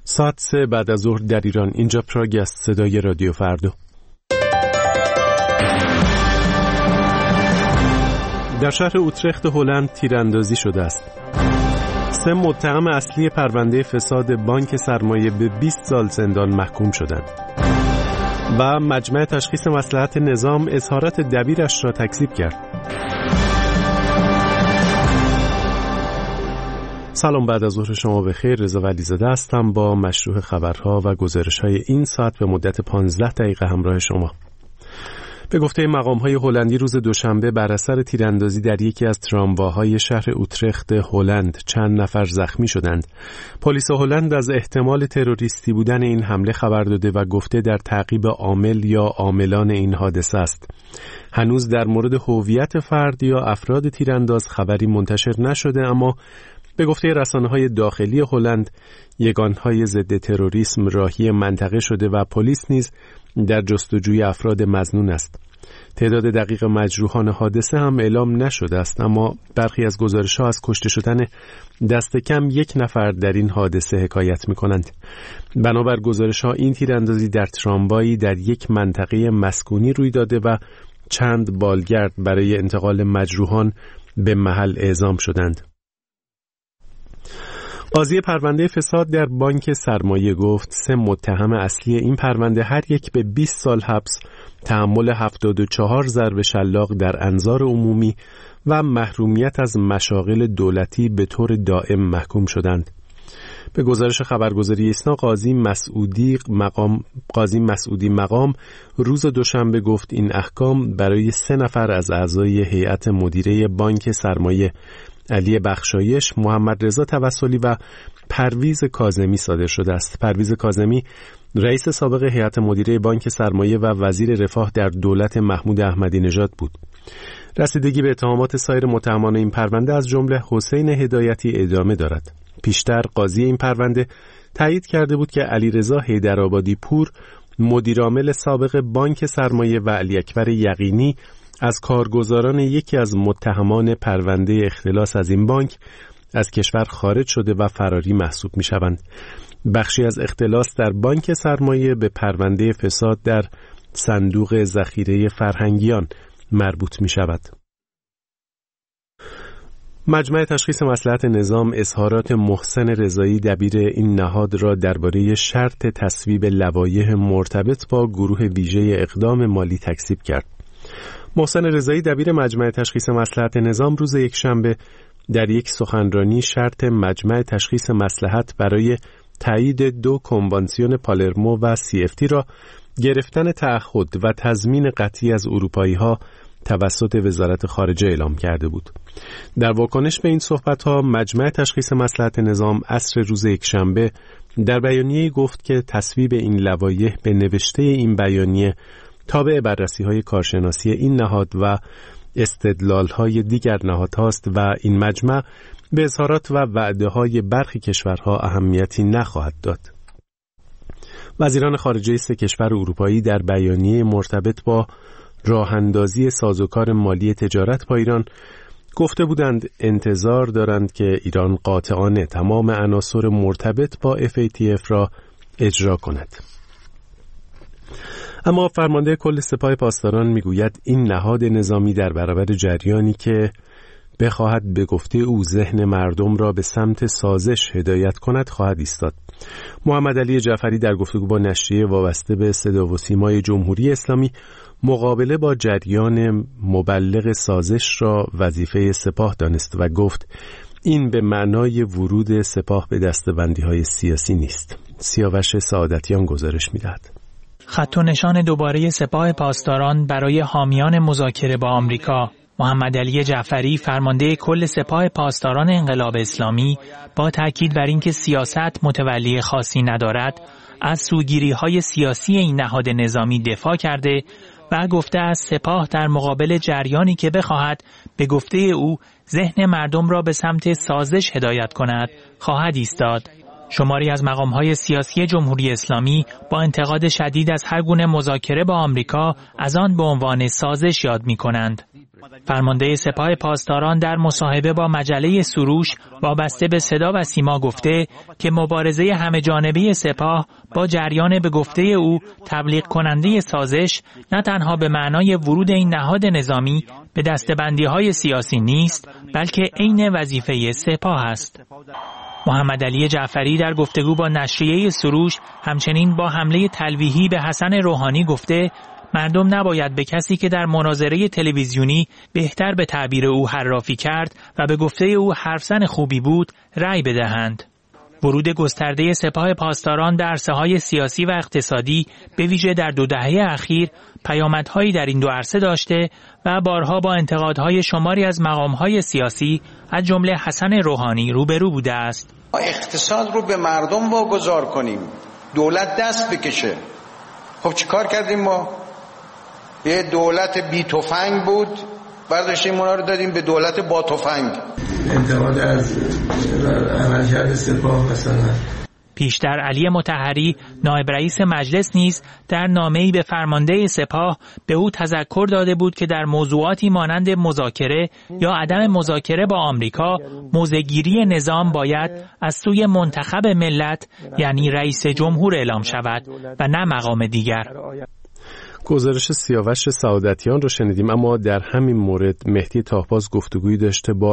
ساعت 3 بعد از ظهر در ایران. اینجا پراگ است. صدای رادیو فردا. در شهر اوترخت هلند تیراندازی شده است. 3 متهم اصلی پرونده فساد بانک سرمایه به 20 سال زندان محکوم شدند. و مجمع تشخیص مصلحت نظام اظهارات دبیرش را تکذیب کرد. سلام، بعد از ظهر شما بخیر. رضا ولیزاده هستم با مشروع خبرها و گزارش‌های این ساعت به مدت 15 دقیقه همراه شما. به گفته مقام‌های هلندی روز دوشنبه بر اثر تیراندازی در یکی از ترامواهای شهر اوترخت هلند چند نفر زخمی شدند. پلیس هلند از احتمال تروریستی بودن این حمله خبر داده و گفته در تعقیب عامل یا عاملان این حادثه است. هنوز در مورد هویت فرد یا افراد تیرانداز خبری منتشر نشده، اما به گفته رسانه‌های داخلی هلند یگانهای ضد تروریسم راهی منطقه شده و پلیس نیز در جستجوی افراد مظنون است. تعداد دقیق مجروحان حادثه هم اعلام نشده است، اما برخی از گزارش‌ها از کشته شدن دست کم 1 نفر در این حادثه حکایت می‌کنند. بنابر گزارش‌ها این تیراندازی در تراموایی در یک منطقه مسکونی روی داده و چند بالگرد برای انتقال مجروحان به محل اعزام شدند. قاضی پرونده فساد در بانک سرمایه گفت 3 متهم اصلی این پرونده هر یک به 20 سال حبس، تحمل 74 ضرب شلاق در انظار عمومی و محرومیت از مشاغل دولتی به طور دائم محکوم شدند. به گزارش خبرگزاری ایسنا قاضی مسعودی مقام روز دوشنبه گفت این احکام برای 3 نفر از اعضای هیئت مدیره بانک سرمایه، علی بخشایش، محمد رضا توسلی و پرویز کاظمی صادر شده است. پرویز کاظمی رئیس سابق هیئت مدیره بانک سرمایه و وزیر رفاه در دولت محمود احمدی نژاد بود. رسیدگی به اتهامات سایر متهمان این پرونده از جمله حسین هدایتی ادامه دارد. پیشتر قاضی این پرونده تایید کرده بود که علیرضا حیدرآبادی پور، مدیرعامل سابق بانک سرمایه، و علی اکبر یقینی از کارگزاران یکی از متهمان پرونده اختلاس از این بانک از کشور خارج شده و فراری محسوب می شوند. بخشی از اختلاس در بانک سرمایه به پرونده فساد در صندوق ذخیره فرهنگیان مربوط می شود. مجمع تشخیص مصلحت نظام اظهارات محسن رضایی دبیر این نهاد را درباره شرط تصویب لوایح مرتبط با گروه ویژه اقدام مالی تکذیب کرد. محسن رضایی دبیر مجمع تشخیص مصلحت نظام روز یکشنبه در یک سخنرانی شرط مجمع تشخیص مصلحت برای تایید 2 کنوانسیون پالرمو و CFT را گرفتن تعهد و تضمین قطعی از اروپایی‌ها توسط وزارت خارجه اعلام کرده بود. در واکنش به این صحبت‌ها مجمع تشخیص مصلحت نظام عصر روز یکشنبه در بیانیه‌ای گفت که تصویب این لوایح به نوشته این بیانیه تابع بررسی‌های کارشناسی این نهاد و استدلال‌های دیگر نهادهاست و این مجمع به اظهارات و وعده‌های برخی کشورها اهمیتی نخواهد داد. وزیران خارجه 3 کشور اروپایی در بیانیه مرتبط با راه‌اندازی سازوکار مالی تجارت با ایران گفته بودند انتظار دارند که ایران قاطعانه تمام عناصر مرتبط با FATF را اجرا کند. اما فرمانده کل سپاه پاسداران میگوید این نهاد نظامی در برابر جریانی که بخواهد به گفته او ذهن مردم را به سمت سازش هدایت کند خواهد ایستاد. محمد علی جعفری در گفتگو با نشریه وابسته به صدا و سیمای جمهوری اسلامی مقابله با جریان مبلغ سازش را وظیفه سپاه دانست و گفت این به معنای ورود سپاه به دسته‌بندی‌های سیاسی نیست. سیاوش سعادتیان گزارش می‌دهد. خط و نشان دوباره سپاه پاسداران برای حامیان مذاکره با آمریکا. محمد علی جعفری فرمانده کل سپاه پاسداران انقلاب اسلامی با تاکید بر اینکه سیاست متولی خاصی ندارد از سوگیری‌های سیاسی این نهاد نظامی دفاع کرده و گفته از سپاه در مقابل جریانی که بخواهد به گفته او ذهن مردم را به سمت سازش هدایت کند خواهد ایستاد. شماری از مقام‌های سیاسی جمهوری اسلامی با انتقاد شدید از هر گونه مذاکره با آمریکا از آن به عنوان سازش یاد می‌کنند. فرمانده سپاه پاسداران در مصاحبه با مجله سروش وابسته به صدا و سیما گفته که مبارزه همه‌جانبه سپاه با جریان به گفته او تبلیغ کننده سازش نه تنها به معنای ورود این نهاد نظامی به دسته‌بندی‌های سیاسی نیست، بلکه عین وظیفه سپاه است. محمدعلی جعفری در گفتگو با نشریه سروش همچنین با حمله تلویحی به حسن روحانی گفته مردم نباید به کسی که در مناظره تلویزیونی بهتر به تعبیر او حرافی کرد و به گفته او حرفزن خوبی بود رأی بدهند. ورود گسترده سپاه پاسداران در عرصه‌های سیاسی و اقتصادی به ویژه در 2 دهه اخیر پیامدهایی در این 2 عرصه داشته و بارها با انتقادهای شماری از مقام‌های سیاسی از جمله حسن روحانی روبرو بوده است. اقتصاد رو به مردم واگذار کنیم، دولت دست بکشه. خب چیکار کردیم ما؟ یه دولت بی تفنگ بود، برداشتیم اونا رو دادیم به دولت با تفنگ. انتقاد از عملکرد سپاه مثلا. پیشتر علی مطهری نایب رئیس مجلس نیز در نامه‌ای به فرمانده سپاه به او تذکر داده بود که در موضوعاتی مانند مذاکره یا عدم مذاکره با آمریکا موضع‌گیری نظام باید از سوی منتخب ملت یعنی رئیس جمهور اعلام شود و نه مقام دیگر. گزارش سیاوش سعادتیان رو شنیدیم، اما در همین مورد مهدی تاهباز گفتگویی داشته با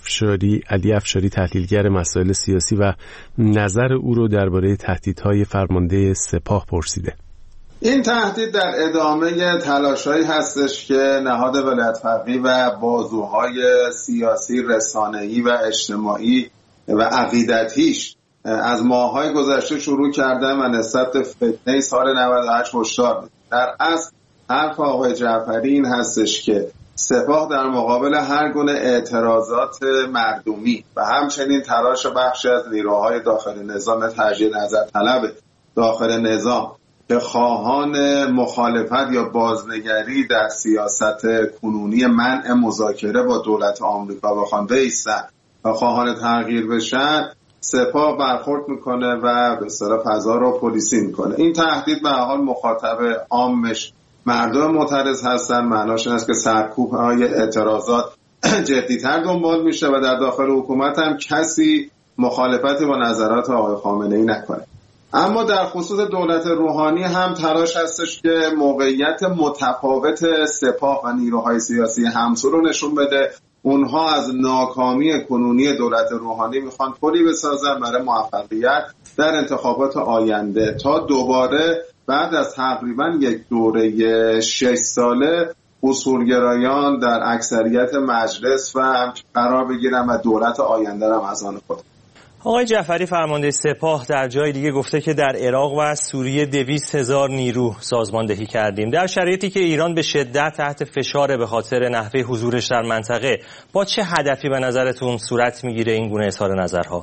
علی افشاری تحلیلگر مسائل سیاسی و نظر او رو درباره تهدیدهای فرمانده سپاه پرسیده. این تهدید در ادامه تلاش‌هایی هستش که نهاد ولایت فقیه و بازوهای سیاسی، رسانه‌ای و اجتماعی و عقیدتیش از ماه‌های گذشته شروع کردن و نسبت فتنه سال 98 هشدار می‌دن. در اصل حرف آقای جعفری این هستش که سپاه در مقابل هر گونه اعتراضات مردمی و همچنین تلاش بخشی از نیروهای داخل نظام تجدید نظر طلب داخل نظام که خواهان مخالفت یا بازنگری در سیاست کنونی منع مذاکره با دولت آمریکا بخوان بایستن و خواهان تغییر بشن، سپاه برخورد میکنه و به اصطلاح فضا رو پلیسی میکنه. این تهدید به حال مخاطب عامش مردم معترض هستن، معناش این است که سرکوب‌های اعتراضات جدی‌تر دنبال میشه و در داخل حکومت هم کسی مخالفتی با نظرات آقای خامنه‌ای نکنه. اما در خصوص دولت روحانی هم تلاش هستش که موقعیت متفاوت سپاه و نیروهای سیاسی همسو رو نشون بده. اونها از ناکامی کنونی دولت روحانی میخوان پلی بسازن برای موفقیت در انتخابات آینده تا دوباره بعد از تقریبا یک دوره 6 ساله اصولگرایان در اکثریت مجلس و قرار بگیرن و دولت آینده هم از آن خود. آقای جعفری فرمانده سپاه در جای دیگه گفته که در عراق و سوریه 200,000 نیرو سازماندهی کردیم. در شرایطی که ایران به شدت تحت فشار به خاطر نحوه حضورش در منطقه، با چه هدفی به نظرتون صورت میگیره این گونه اظهار نظرها؟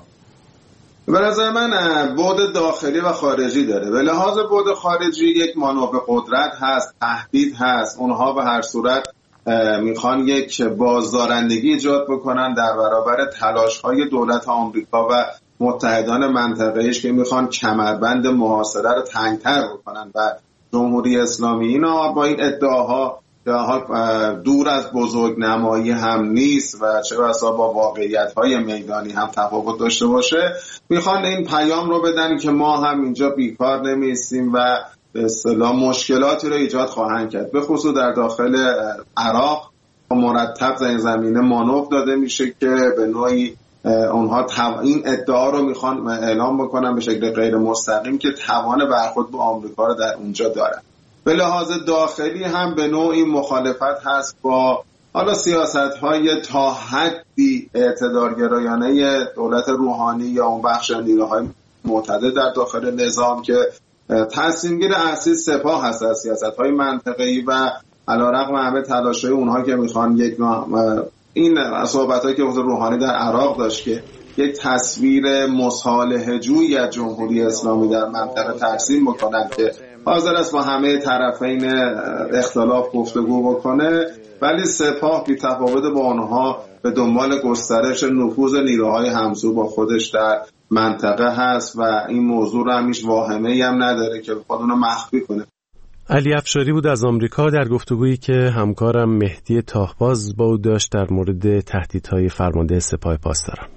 به نظر من بعد داخلی و خارجی داره. به لحاظ بعد خارجی یک مانور قدرت هست، تهدید هست. اونها به هر صورت میخوان یک بازدارندگی ایجاد بکنن در برابر تلاش‌های دولت آمریکا و متحدان منطقه‌ایش که میخوان کمربند محاصره رو تنگ‌تر بکنن و جمهوری اسلامی اینا با این ادعاها که حال دور از بزرگنمایی هم نیست و چه بسا با واقعیت‌های میدانی هم تفاوت داشته باشه، میخوان این پیام رو بدن که ما هم اینجا بیکار نمیستیم و به اصطلاح مشکلاتی رو ایجاد خواهند کرد. به خصوص در داخل عراق مرتب در این زمینه مانور داده میشه که به نوعی اونها این ادعا رو میخوان اعلام بکنن به شکل غیر مستقیم که توان برخورد با آمریکا رو در اونجا دارن. به لحاظ داخلی هم به نوعی مخالفت هست با حالا سیاست‌های تا حدی اعتدالگرایانه دولت روحانی یا اون بخش نیروهای معتدل در داخل نظام که تصمیمگیر اصلی سپاه هست از سیاست‌های منطقه‌ای و علیرغم همه تلاش‌های اونها که میخوان یک این صحبتایی که روحانی در عراق داشت که یک تصویر مصالحه‌جویی از جمهوری اسلامی در منطقه ترسیم بکنن که حاضر است با همه طرفین اختلاف گفتگو بکنه، ولی سپاه بی تفاوت با آنها به دنبال گسترش نفوذ نیروهای همسو با خودش در منطقه هست و این موضوع رو همیش واهمه‌ای هم نداره که خودونو مخفی کنه. علی افشاری بود از آمریکا در گفتگویی که همکارم مهدی تاهباز با او داشت در مورد تهدیدهای فرمانده سپاه پاسداران.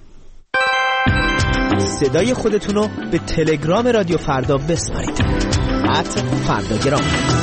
صدای خودتونو به تلگرام رادیو فردا بسپارید. @فرداگرام.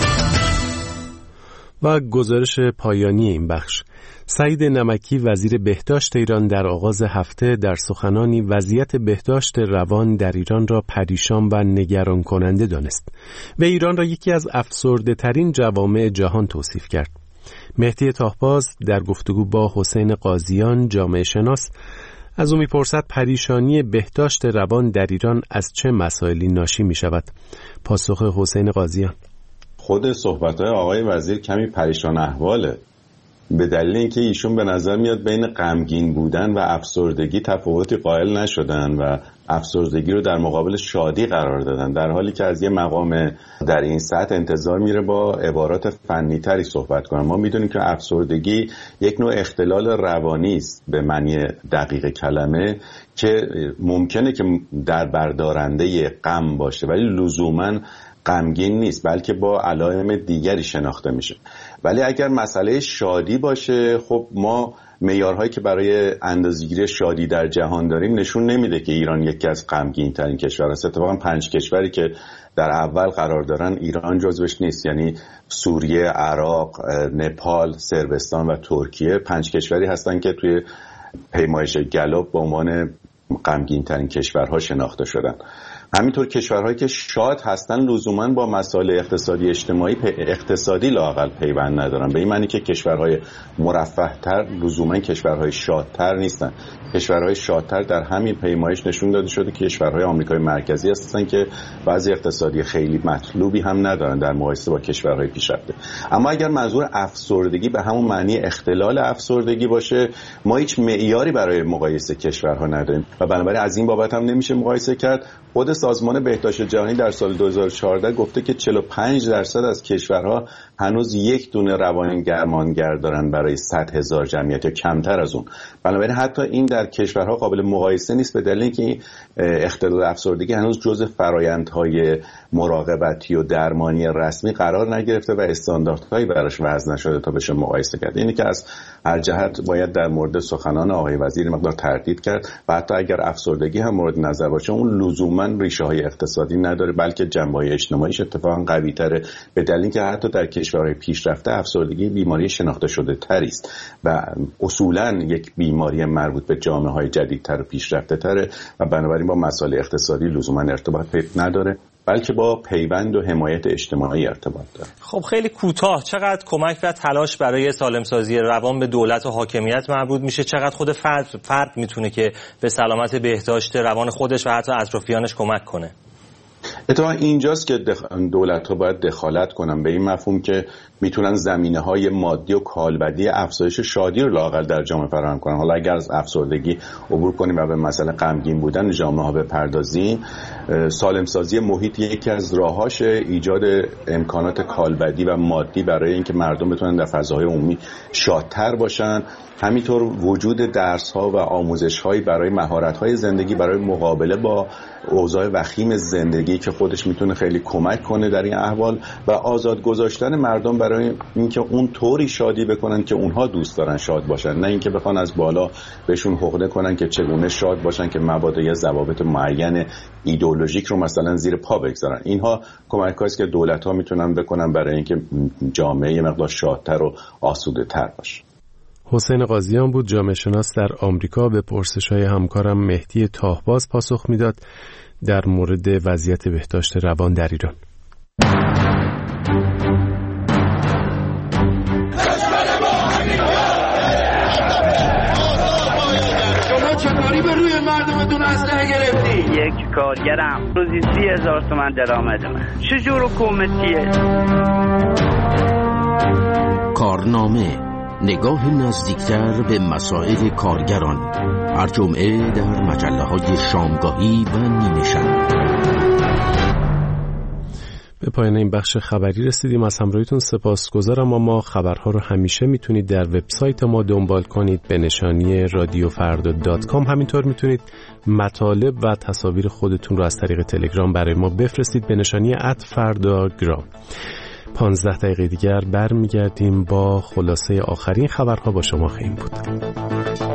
و گزارش پایانی این بخش: سعید نمکی وزیر بهداشت ایران در آغاز هفته در سخنانی وضعیت بهداشت روان در ایران را پریشان و نگران کننده دانست و ایران را یکی از افسرده ترین جوامع جهان توصیف کرد. مهدی تاهباز در گفتگو با حسین قاضیان جامعه شناس از او می‌پرسد پریشانی بهداشت روان در ایران از چه مسائلی ناشی می‌شود. پاسخ حسین قاضیان: خود صحبت‌های آقای وزیر کمی پریشان احواله، به دلیل اینکه ایشون به نظر میاد بین غمگین بودن و افسردگی تفاوتی قائل نشدن و افسردگی رو در مقابل شادی قرار دادن، در حالی که از یه مقام در این سطح انتظار میره با عبارات فنی تری صحبت کنن. ما میدونیم که افسردگی یک نوع اختلال روانی است به معنی دقیق کلمه که ممکنه که در بردارنده غم باشه ولی لزوماً غمگین نیست، بلکه با علائم دیگری شناخته میشه. ولی اگر مسئله شادی باشه، خب ما معیارهایی که برای اندازه‌گیری شادی در جهان داریم نشون نمیده که ایران یکی از غمگین ترین کشور است. اتفاقا 5 کشوری که در اول قرار دارن ایران جزوش نیست، یعنی سوریه، عراق، نپال، صربستان و ترکیه 5 کشوری هستن که توی پیمایش گالوپ به عنوان غمگین ترین کشورها شناخته شدن. همینطور کشورهایی که شاد هستن لزوما با مسائل اقتصادی اجتماعی اقتصادی لااقل پیوند ندارن، به این معنی که کشورهای مرفه‌تر لزوما کشورهای شادتر نیستن. کشورهای شادتر در همین پیمایش نشون داده شده که کشورهای آمریکای مرکزی هستن که بعضی اقتصادی خیلی مطلوبی هم ندارن در مقایسه با کشورهای پیشرفته. اما اگر منظور افسردگی به همون معنی اختلال افسردگی باشه، ما هیچ معیاری برای مقایسه کشورها نداریم و بنابراین از این بابت هم نمیشه مقایسه کرد. خود سازمان بهداشت جهانی در سال 2014 گفته که 45% از کشورها هنوز یک دونه روانگرمانگر دارن برای 100,000 جمعیت یا کمتر از اون. بنابراین حتی این در کشورها قابل مقایسه نیست، به دلیل اینکه اختلال افسردگی هنوز جزء فرآیندهای مراقبتی و درمانی رسمی قرار نگرفته و استانداردهایی براش وضع نشده تا بشه مقایسه کرد. اینی که از هر جهت باید در مورد سخنان آقای وزیر مقدار تردید کرد و حتی اگر افسردگی هم مورد نظر باشه اون لزوما ریشه‌های اقتصادی نداره، بلکه جنبه‌های اجتماعیش اتفاقا قوی‌تره، به دلیل اینکه حتی در کشورهای پیشرفته افسردگی بیماری شناخته شده تری است و اصولاً یک بیماری مربوط به جامعه‌های جدیدتر و پیشرفته تره و بنابراین با مسائل اقتصادی لزوما ارتباط نداره، بلکه با پیوند و حمایت اجتماعی ارتباط داره. خب خیلی کوتاه، چقدر کمک و تلاش برای سالمسازی روان به دولت و حاکمیت مربوط میشه؟ چقدر خود فرد میتونه که به سلامت بهداشت روان خودش و حتی اطرافیانش کمک کنه؟ اتفاقا اینجاست که دولت‌ها باید دخالت کنن، به این مفهوم که میتونن زمینه‌های مادی و کالبدی افزایش شادی رو لااقل در جامعه فراهم کنن. حالا اگر از افسردگی عبور کنیم و به مسئله غمگین بودن جامعه‌ها بپردازیم، سالمسازی محیط یکی از راهاش ایجاد امکانات کالبدی و مادی برای اینکه مردم بتونن در فضاهای عمومی شادتر باشن. همینطور وجود درس‌ها و آموزش‌هایی برای مهارت‌های زندگی برای مقابله با اوضاع وخیم زندگی که خودش میتونه خیلی کمک کنه در این احوال و آزاد گذاشتن مردم برای اینکه اون طوری شادی بکنن که اونها دوست دارن شاد باشن، نه اینکه بخوان از بالا بهشون حقده کنن که چگونه شاد باشن که مبادا یا ضوابط معین ایدئولوژیک رو مثلا زیر پا بگذارن. اینها کمک‌هایی است که دولت‌ها میتونن بکنن برای اینکه جامعه یه مقدار شادتر و آسوده‌تر باشه. حسین قاضیان بود، جامعه شناس در آمریکا، به پرسش‌های همکارم مهدی تاهباز پاسخ میداد در مورد وضعیت بهداشت روان در ایران. شما چطوری به روی مردمتون اسلحه گرفتی؟ یک کارگرم روزی 30,000 تومان درآمدمه. چجور حکومتیه؟ کارنامه، نگاه نزدیکتر به مسائل کارگران، هر جمعه در مجله‌های شامگاهی و نیمه شب. به پایان این بخش خبری رسیدیم. از همراهیتون سپاسگزارم. اما خبرها رو همیشه میتونید در وبسایت ما دنبال کنید به نشانی radiofarda.com. همینطور میتونید مطالب و تصاویر خودتون رو از طریق تلگرام برای ما بفرستید به نشانی @fardagram. 15 دقیقه دیگر برمیگردیم با خلاصه آخرین خبرها. با شما خواهیم بود.